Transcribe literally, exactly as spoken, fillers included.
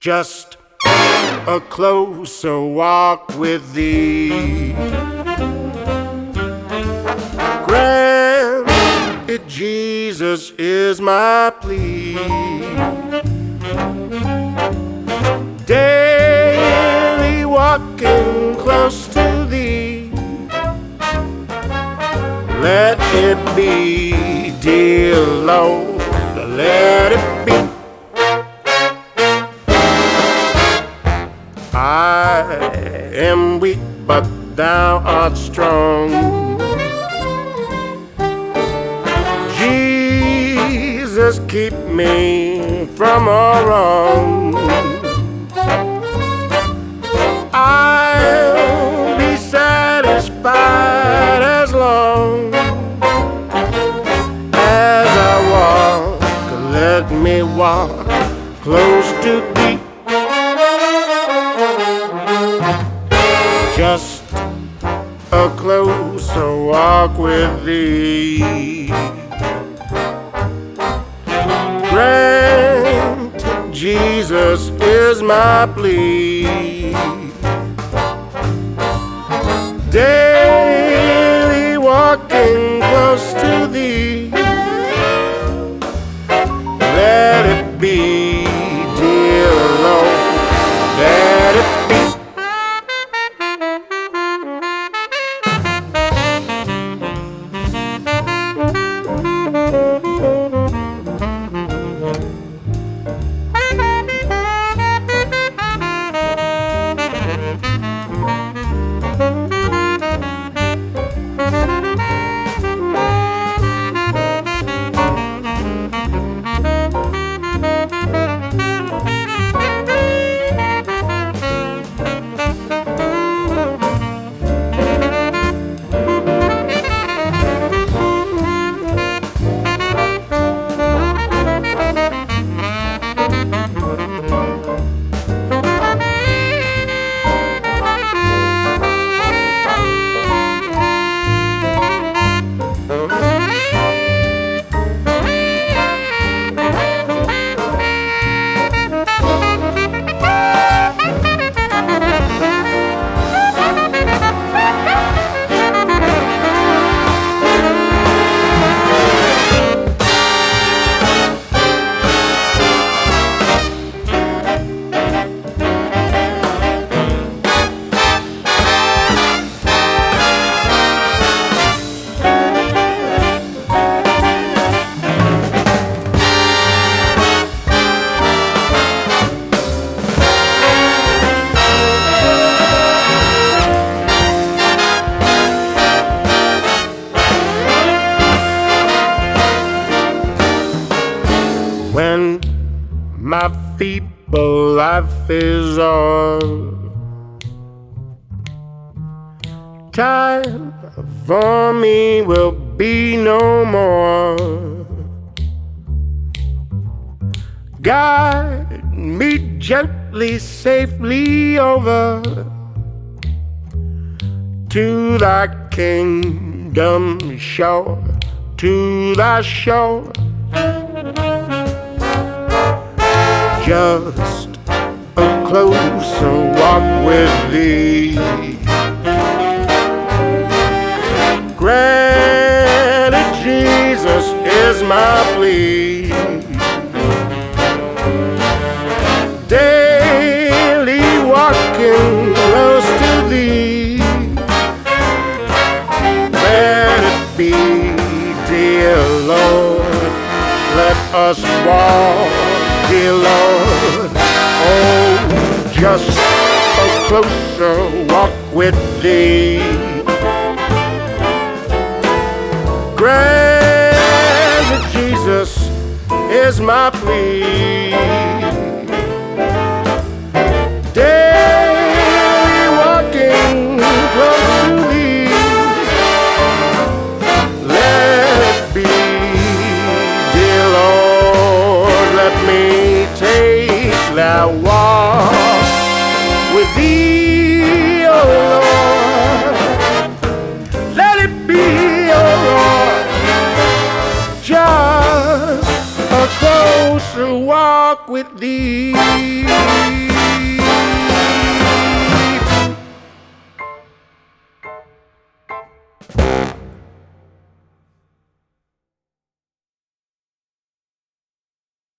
Just a closer walk with thee. Grant it, Jesus, is my plea. Daily walking close to thee. Let it be, dear Lord, let it be. I am weak, but thou art strong. Jesus, keep me from all wrong. I'll be satisfied as long as I walk. Let me walk close to thee. Just a closer walk with thee. Grant, Jesus, is my plea. Daily walking close to thee. Let it be, dear Lord, let it be. When my feeble life is o'er, time for me will be no more. Guide me gently, safely over to thy kingdom shore, to thy shore. Just a closer walk with thee. Granted, Jesus, is my plea. Daily walking close to thee. Let it be, dear Lord, let us walk, dear Lord. Oh, just a closer walk with thee. Granted, Jesus, is my plea. Daily walking close to thee. Let it be, dear Lord, let me take that walk with thee, oh Lord. Let it be, oh Lord, just a closer walk with thee. walk.